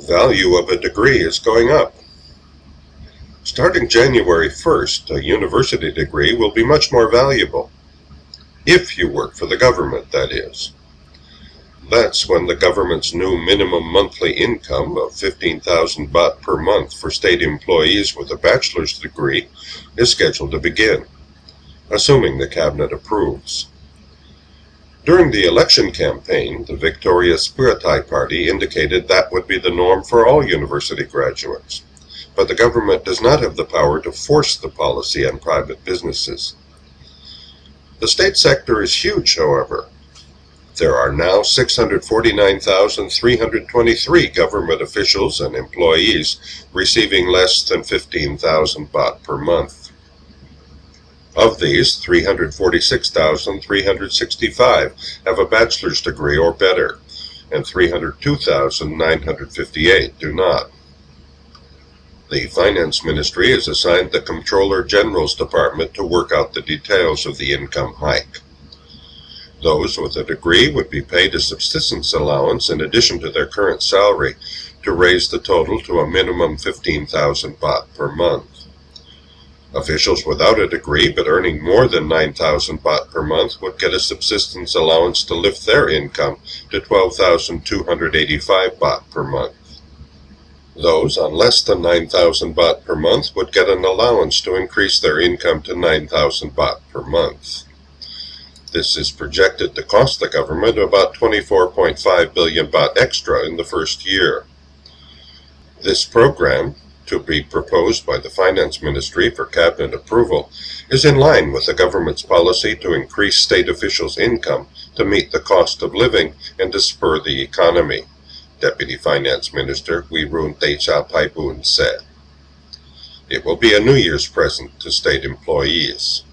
value of a degree is going up. Starting January 1st, a university degree will be much more valuable. If you work for the government, that is. That's when the government's new minimum monthly income of 15,000 baht per month for state employees with a bachelor's degree is scheduled to begin, assuming the cabinet approves. During the election campaign, the Victorious Phrathai Party indicated that would be the norm for all university graduates, but the government does not have the power to force the policy on private businesses. The state sector is huge, however. There are now 649,323 government officials and employees receiving less than 15,000 baht per month. Of these, 346,365 have a bachelor's degree or better, and 302,958 do not. The Finance Ministry has assigned the Comptroller General's Department to work out the details of the income hike. Those with a degree would be paid a subsistence allowance in addition to their current salary to raise the total to a minimum 15,000 baht per month. Officials without a degree but earning more than 9,000 baht per month would get a subsistence allowance to lift their income to 12,285 baht per month. Those on less than 9,000 baht per month would get an allowance to increase their income to 9,000 baht per month. This is projected to cost the government about 24.5 billion baht extra in the first year. This program, to be proposed by the Finance Ministry for cabinet approval, is in line with the government's policy to increase state officials' income to meet the cost of living and to spur the economy, Deputy Finance Minister Wirun Techaphaiboon said. It will be a New Year's present to state employees.